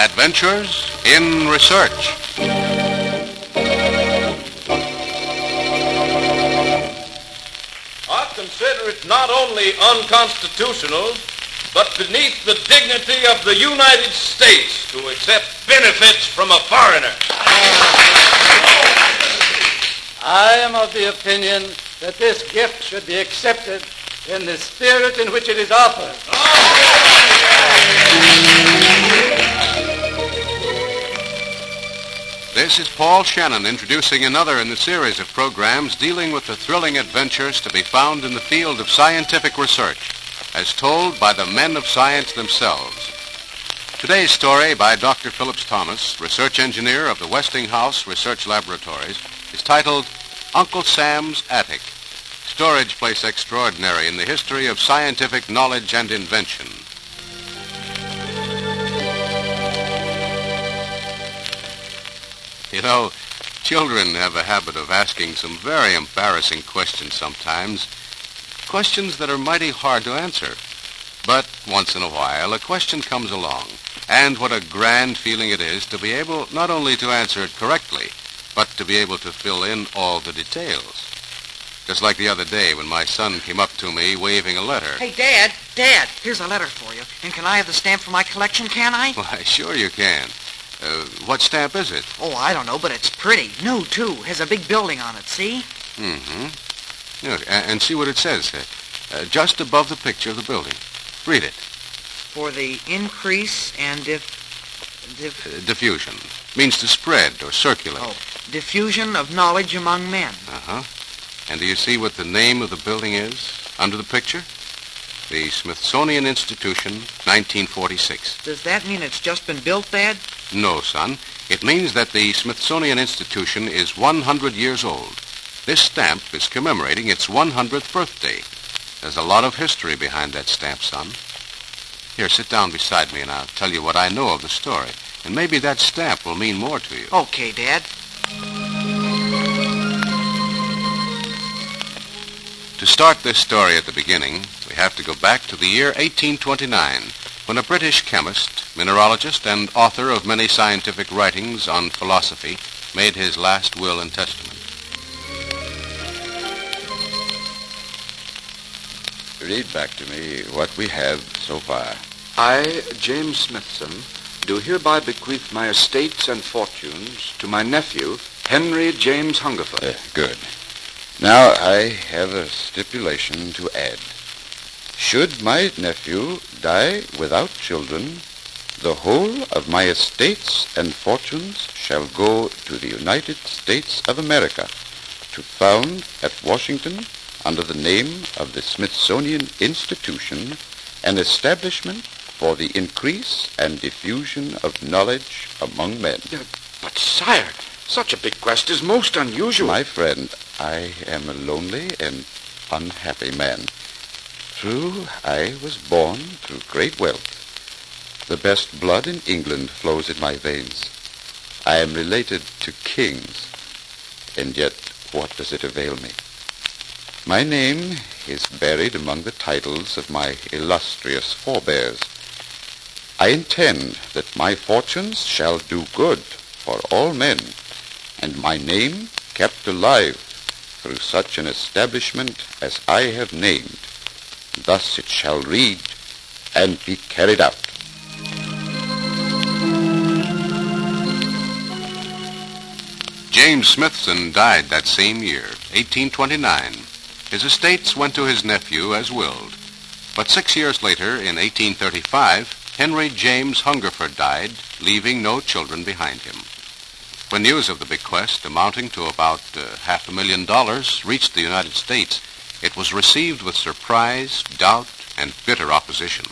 Adventures in Research. I consider it not only unconstitutional, but beneath the dignity of the United States to accept benefits from a foreigner. I am of the opinion that this gift should be accepted in the spirit in which it is offered. This is Paul Shannon introducing another in the series of programs dealing with the thrilling adventures to be found in the field of scientific research, as told by the men of science themselves. Today's story by Dr. Phillips Thomas, research engineer of the Westinghouse Research Laboratories, is titled Uncle Sam's Attic, storage place extraordinary in the history of scientific knowledge and invention. You know, children have a habit of asking some very embarrassing questions sometimes, questions that are mighty hard to answer. But once in a while, a question comes along, and what a grand feeling it is to be able not only to answer it correctly, but to be able to fill in all the details. Just like the other day when my son came up to me waving a letter. Hey, Dad, here's a letter for you. And can I have the stamp for my collection, can I? Why, sure you can. What stamp is it? Oh, I don't know, but it's pretty. New, too. Has a big building on it, see? Mm-hmm. Look, and see what it says. Just above the picture of the building. Read it. For the increase and diffusion. Means to spread or circulate. Oh, diffusion of knowledge among men. Uh-huh. And do you see what the name of the building is under the picture? The Smithsonian Institution, 1946. Does that mean it's just been built, Dad? No, son. It means that the Smithsonian Institution is 100 years old. This stamp is commemorating its 100th birthday. There's a lot of history behind that stamp, son. Here, sit down beside me and I'll tell you what I know of the story. And maybe that stamp will mean more to you. Okay, Dad. To start this story at the beginning, we have to go back to the year 1829, when a British chemist, mineralogist, and author of many scientific writings on philosophy made his last will and testament. Read back to me what we have so far. I, James Smithson, do hereby bequeath my estates and fortunes to my nephew, Henry James Hungerford. Good. Now, I have a stipulation to add. Should my nephew die without children, the whole of my estates and fortunes shall go to the United States of America to found at Washington, under the name of the Smithsonian Institution, an establishment for the increase and diffusion of knowledge among men. But, sire, such a bequest is most unusual. My friend, I am a lonely and unhappy man. True, I was born through great wealth. The best blood in England flows in my veins. I am related to kings, and yet what does it avail me? My name is buried among the titles of my illustrious forebears. I intend that my fortunes shall do good for all men, and my name kept alive through such an establishment as I have named. Thus it shall read and be carried out. James Smithson died that same year, 1829. His estates went to his nephew as willed. But 6 years later, in 1835, Henry James Hungerford died, leaving no children behind him. When news of the bequest, amounting to about $500,000, reached the United States, it was received with surprise, doubt, and bitter opposition.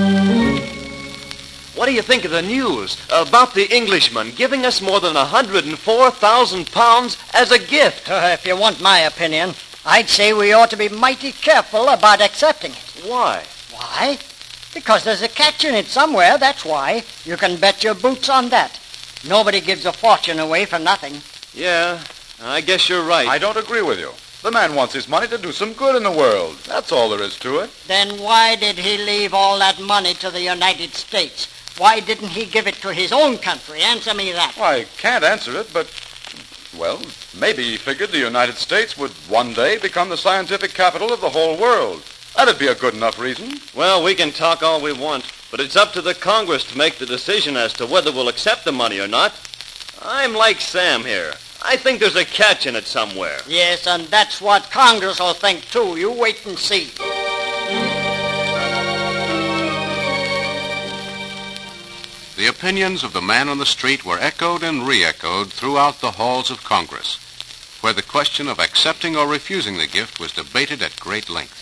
What do you think of the news about the Englishman giving us more than 104,000 pounds as a gift? If you want my opinion, I'd say we ought to be mighty careful about accepting it. Why? Why? Because there's a catch in it somewhere, that's why. You can bet your boots on that. Nobody gives a fortune away for nothing. Yeah, I guess you're right. I don't agree with you. The man wants his money to do some good in the world. That's all there is to it. Then why did he leave all that money to the United States? Why didn't he give it to his own country? Answer me that. Well, I can't answer it, but, well, maybe he figured the United States would one day become the scientific capital of the whole world. That'd be a good enough reason. Well, we can talk all we want, but it's up to the Congress to make the decision as to whether we'll accept the money or not. I'm like Sam here. I think there's a catch in it somewhere. Yes, and that's what Congress will think, too. You wait and see. The opinions of the man on the street were echoed and re-echoed throughout the halls of Congress, where the question of accepting or refusing the gift was debated at great length.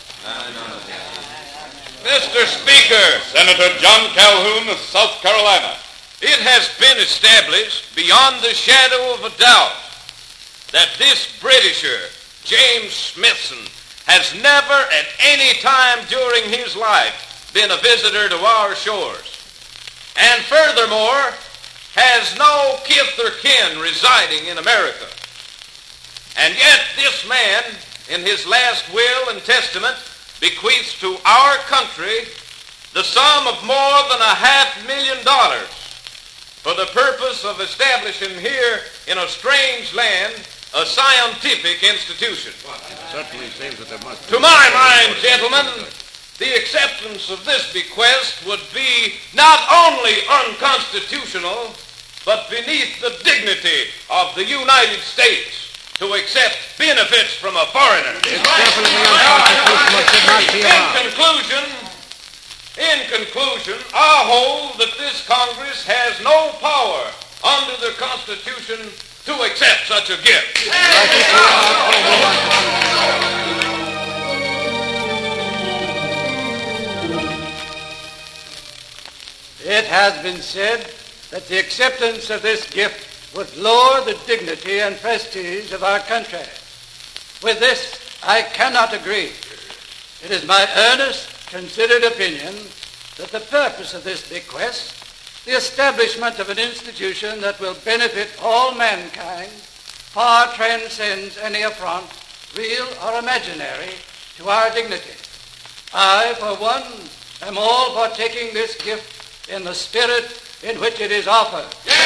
Mr. Speaker, Senator John Calhoun of South Carolina, it has been established beyond the shadow of a doubt that this Britisher, James Smithson, has never at any time during his life been a visitor to our shores, and furthermore has no kith or kin residing in America. And yet this man, in his last will and testament, bequeaths to our country the sum of more than $500,000 for the purpose of establishing here in a strange land a scientific institution. Certainly seems that there must be... To my mind, gentlemen, the acceptance of this bequest would be not only unconstitutional, but beneath the dignity of the United States to accept benefits from a foreigner. It's definitely unconstitutional. It should not be allowed. In conclusion, I hold that this Congress has no power under the Constitution to accept such a gift. It has been said that the acceptance of this gift would lower the dignity and prestige of our country. With this, I cannot agree. It is my earnest, considered opinion that the purpose of this bequest, the establishment of an institution that will benefit all mankind, far transcends any affront, real or imaginary, to our dignity. I, for one, am all for taking this gift in the spirit in which it is offered.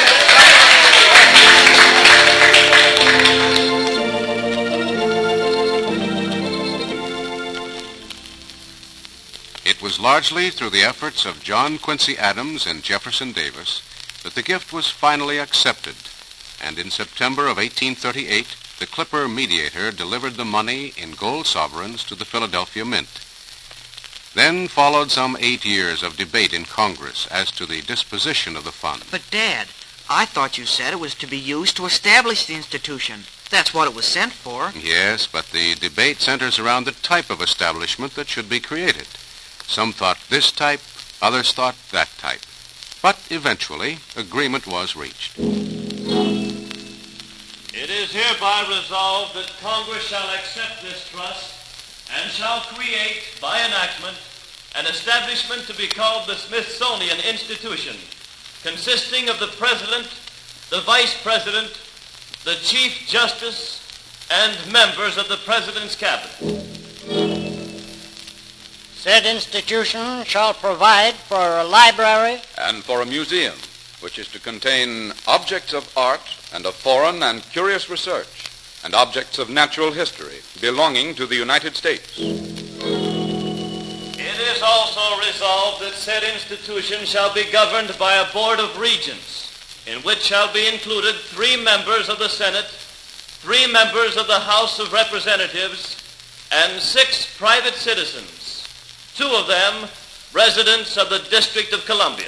It was largely through the efforts of John Quincy Adams and Jefferson Davis that the gift was finally accepted, and in September of 1838, the Clipper mediator delivered the money in gold sovereigns to the Philadelphia Mint. Then followed some 8 years of debate in Congress as to the disposition of the fund. But, Dad, I thought you said it was to be used to establish the institution. That's what it was sent for. Yes, but the debate centers around the type of establishment that should be created. Some thought this type, others thought that type. But eventually, agreement was reached. It is hereby resolved that Congress shall accept this trust and shall create, by enactment, an establishment to be called the Smithsonian Institution, consisting of the President, the Vice President, the Chief Justice, and members of the President's Cabinet. Said institution shall provide for a library And for a museum, which is to contain objects of art and of foreign and curious research, and objects of natural history belonging to the United States. It is also resolved that said institution shall be governed by a board of regents, in which shall be included 3 members of the Senate, 3 members of the House of Representatives, and 6 private citizens, 2 of them residents of the District of Columbia.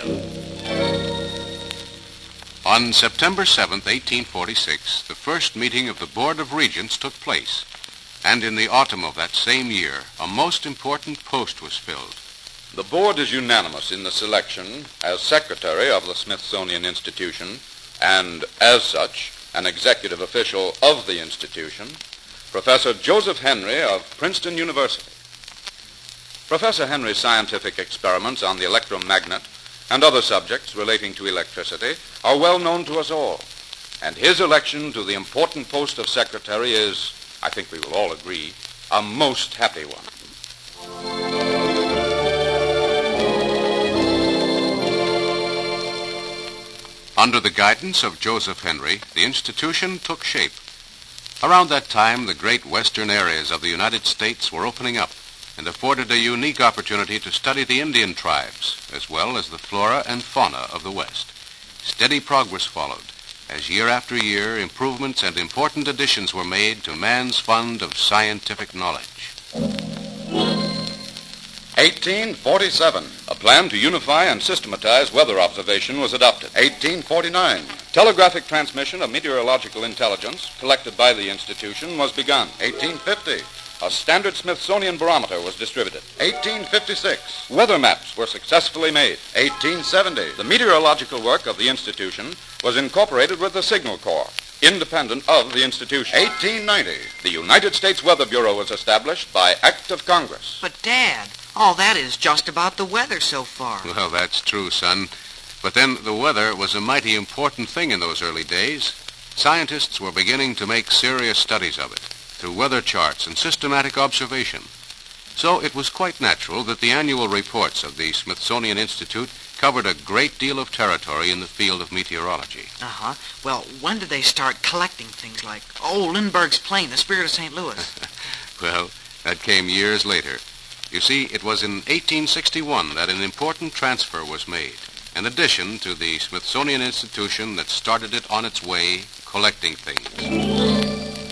On September 7, 1846, the first meeting of the Board of Regents took place, and in the autumn of that same year, a most important post was filled. The board is unanimous in the selection as secretary of the Smithsonian Institution, and as such, an executive official of the institution, Professor Joseph Henry of Princeton University. Professor Henry's scientific experiments on the electromagnet and other subjects relating to electricity are well known to us all, and his election to the important post of secretary is, I think we will all agree, a most happy one. Under the guidance of Joseph Henry, the institution took shape. Around that time, the great western areas of the United States were opening up and afforded a unique opportunity to study the Indian tribes, as well as the flora and fauna of the West. Steady progress followed, as year after year, improvements and important additions were made to man's fund of scientific knowledge. 1847. A plan to unify and systematize weather observation was adopted. 1849. Telegraphic transmission of meteorological intelligence collected by the institution was begun. 1850. A standard Smithsonian barometer was distributed. 1856. Weather maps were successfully made. 1870. The meteorological work of the institution was incorporated with the Signal Corps, independent of the institution. 1890. The United States Weather Bureau was established by Act of Congress. But, Dad, all that is just about the weather so far. Well, that's true, son. But then the weather was a mighty important thing in those early days. Scientists were beginning to make serious studies of it through weather charts and systematic observation. So it was quite natural that the annual reports of the Smithsonian Institute covered a great deal of territory in the field of meteorology. Uh-huh. Well, when did they start collecting things like, Lindbergh's plane, the Spirit of St. Louis? Well, that came years later. You see, it was in 1861 that an important transfer was made, an addition to the Smithsonian Institution that started it on its way collecting things.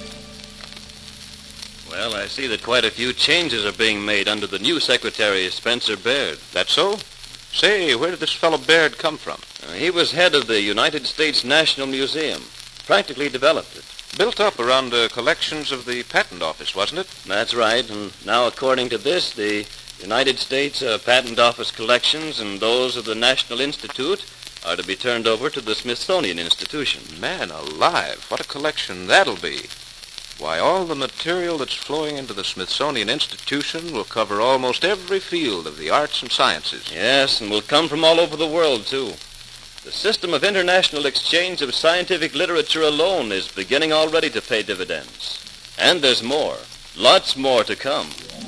Well, I see that quite a few changes are being made under the new secretary, Spencer Baird. That so? Say, where did this fellow Baird come from? He was head of the United States National Museum. Practically developed it. Built up around the collections of the Patent Office, wasn't it? That's right, and now according to this, the United States Patent Office collections and those of the National Institute are to be turned over to the Smithsonian Institution. Man alive, what a collection that'll be. Why, all the material that's flowing into the Smithsonian Institution will cover almost every field of the arts and sciences. Yes, and will come from all over the world, too. The system of international exchange of scientific literature alone is beginning already to pay dividends. And there's more. Lots more to come.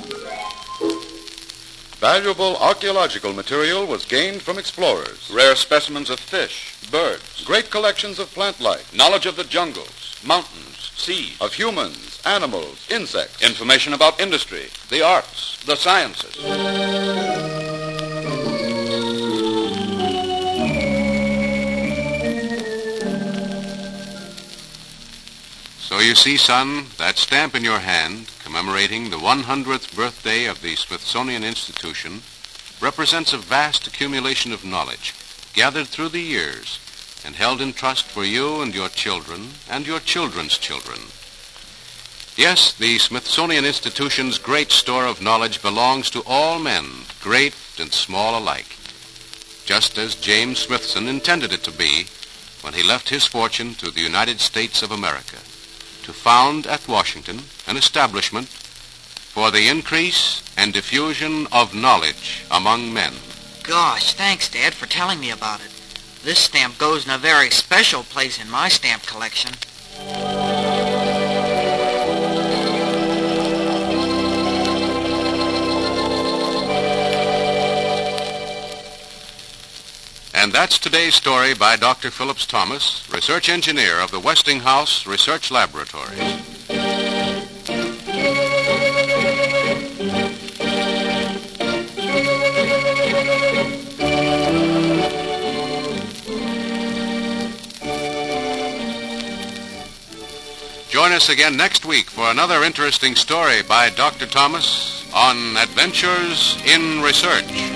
Valuable archaeological material was gained from explorers. Rare specimens of fish, birds, Great collections of plant life, knowledge of the jungles, mountains, seas, of humans, animals, insects. information about industry, the arts, the sciences. So you see, son, that stamp in your hand, commemorating the 100th birthday of the Smithsonian Institution, represents a vast accumulation of knowledge gathered through the years and held in trust for you and your children and your children's children. Yes, the Smithsonian Institution's great store of knowledge belongs to all men, great and small alike, just as James Smithson intended it to be when he left his fortune to the United States of America, to found at Washington an establishment for the increase and diffusion of knowledge among men. Gosh, thanks, Dad, for telling me about it. This stamp goes in a very special place in my stamp collection. And that's today's story by Dr. Phillips Thomas, research engineer of the Westinghouse Research Laboratories. Join us again next week for another interesting story by Dr. Thomas on Adventures in Research.